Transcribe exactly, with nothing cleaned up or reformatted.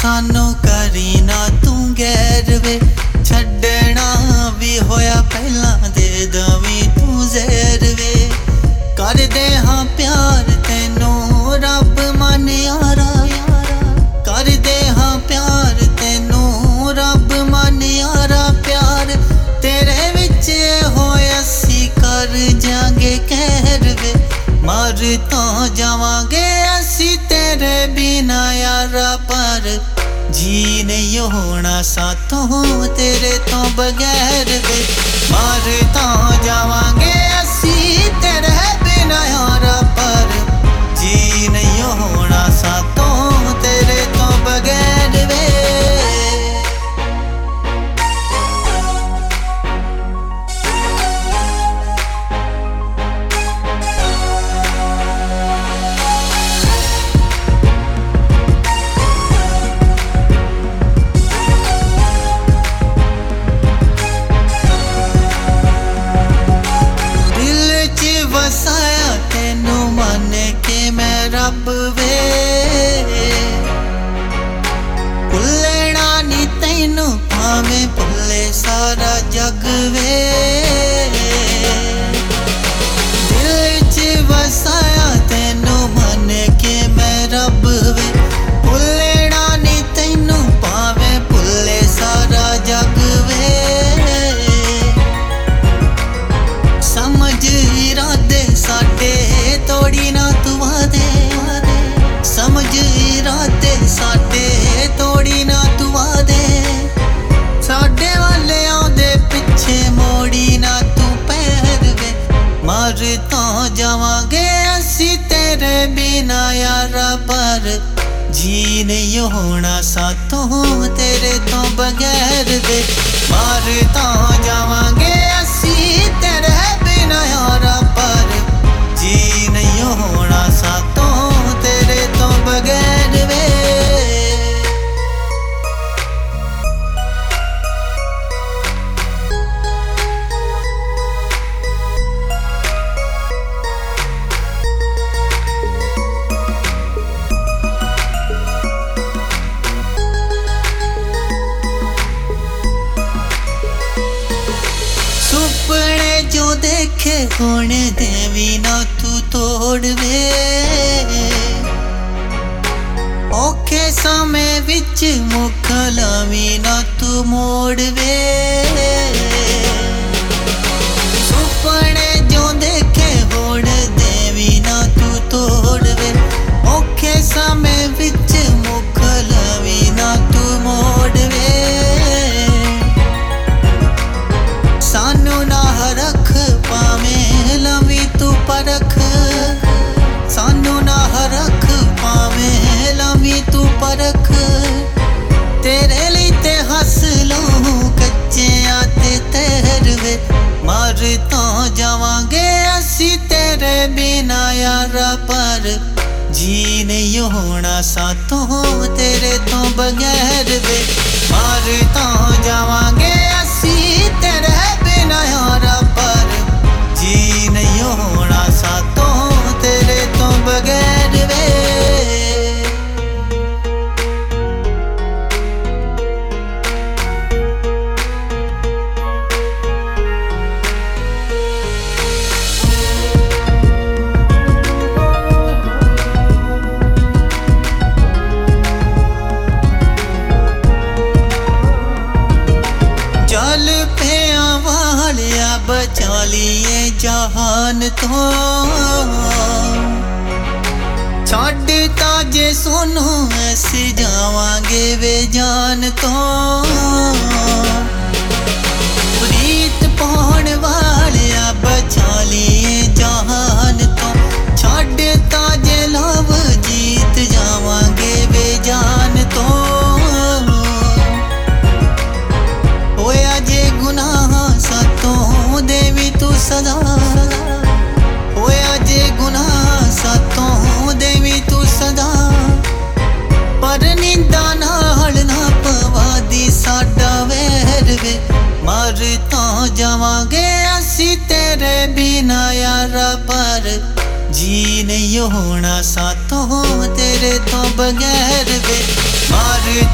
सानू करी ना तू गैर वे छड्डना भी होया पहला दे दवी तू जहर वे कर दे हाँ प्यार तेनू रब मन यारा कर दे हाँ प्यार तेनू रब मन यारा प्यार तेरे विच होया सी कर जांगे कहर वे मर तो जावांगे असी तेरे बिना यारा पर जी नहीं होना साथों तेरे तो बगैर वे मर तो जावांगे असी तेरे बिना यारा पर जी नहीं होना साथों तेरे तो बगैर वे रब वे भुलना नी तैनू भावें भुले सारा जग वे दिल च वसाया तैनू मन के मैं रब वे भुलना नी तैनू भावें भुले सारा जग वे समझ इरादे साडे तोड़ी ना तू वादे समझ इरादे साडे तोड़ी ना तू वादे साडे वाले आंदे पिछे मोड़ी ना तू पैर वे मर तो जावांगे असी तेरे बिना यारा पर जी नहीं होना साथों तेरे तो बगैर वे मर तो जावांगे असी तेरे बिना यारा पर जी नहीं होना साथों तेरे तो बगैर वे सुपने जो देखे होने देवी ना तू तोड़ वे औखे समय विच मुख लावी ना तू मोड़ वे सुपने जो देखे होने देवी ना तू तोड़ वे औखे समय विच मुख लावी ना तू मोड़ वे सानू ना रख पावे लवी तू परख सानू ना रख पावे लवी तू परख तेरे लिए ते हंस लूं कच्चे आते तैर वे मर तो जावांगे असी तेरे बिना यारा पर जी नहीं होना साथों तेरे तो बगैर वे मर तो जावांगे असी तेरे बिना यारा पर जी नहीं होना साथों तेरे तो बगैर वे बचा लिए जहान तो छड्डता जे सोनू ऐसे जावांगे वे जान तो प्रीत पाउण वालिया बचा लिए जहान तो छड्डता जे लव जीत जावांगे वे जान तो होया जे गुनाह सातों देवी तू सदा होया जे गुनाह सातों देवी तू सदा पर निंदा नाल ना पवादी साडा वैर वे मर तो जावांगे असी तेरे बिना यारा पर जी नहीं होना साथों तेरे तो बगैर वे मर